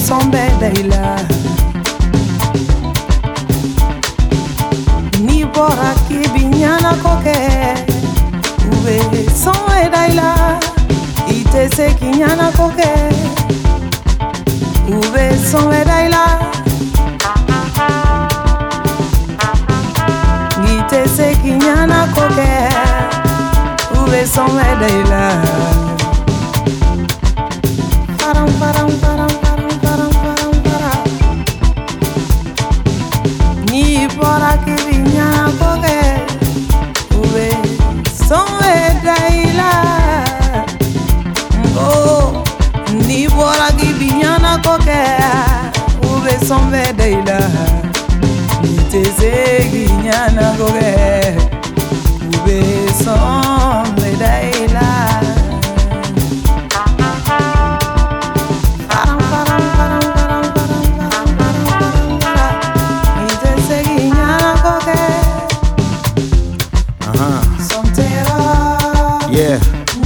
sombe daila ni bora kibinyana koke ube sombe daila ite se kinyana koke ube sombe daila ite se kinyana koke ube sombe daila param param param param param param param ni bora kibinyana koke ube sombe daila oh ni bora kibinyana koke ube sombe daila ni teze kinyana koke ube sombe daila Yeah.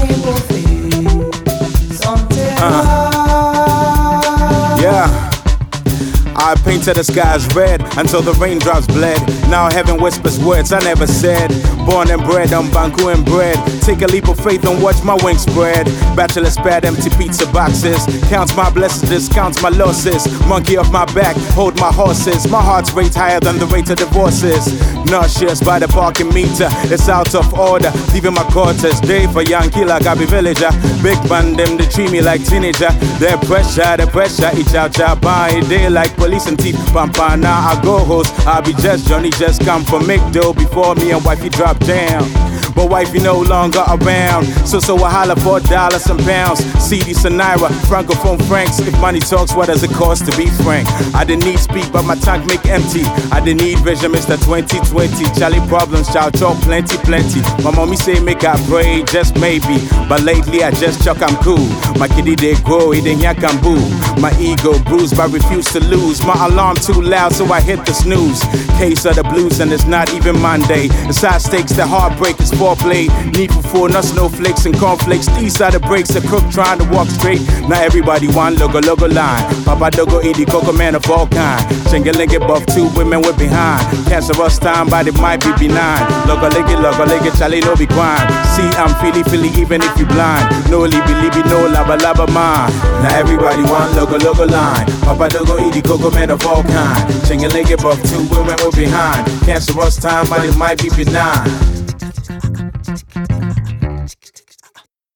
Yeah. I painted the skies red until the raindrops bled. Now heaven whispers words I never said. Born and bred on Banku and bread. Take a leap of faith and watch my wings spread. Bachelor's pad, empty pizza boxes. Counts my blessings, discounts my losses. Monkey off my back, hold my horses. My heart's rate higher than the rate of divorces. Nauseous by the parking meter, it's out of order. Leaving my quarters, day for Yankee like I be villager. Big man, them they treat me like teenager. The pressure, each out job by day like police and thief. Pampa now I go host. I be just Johnny, just come for make dough before me and wifey drop down. But wifey no longer around, so I holler for dollars and pounds. CDs and Naira, Francophone francs. If money talks, what does it cost to be frank? I didn't need speak, but my tank make empty. I didn't need vision, Mr. 2020. Charlie problems, child talk plenty. My mommy say make I pray, just maybe. But lately I just chuck I'm cool. My kitty they grow, he didn't yak and boo. My ego bruised, but refuse to lose. My alarm too loud, so I hit the snooze. Case of the blues, and it's not even Monday. The side stakes, the heartbreak is foreplay. Need for not snowflakes and cornflakes. These are the breaks, the crook trying to walk straight. Now everybody want logo line. Papa Dogo indie coco man of all kind. Chingalinga buff, two women with behind. Cancerous time, but it might be benign. Logo lick, Charlie no be crime. See, I'm feely, even if you blind. No libby, no laba mine. Now everybody want logo line. Papa Dogo indie coco man of all kind. Chingalinga buff, two women with behind. Cancerous time, but it might be benign.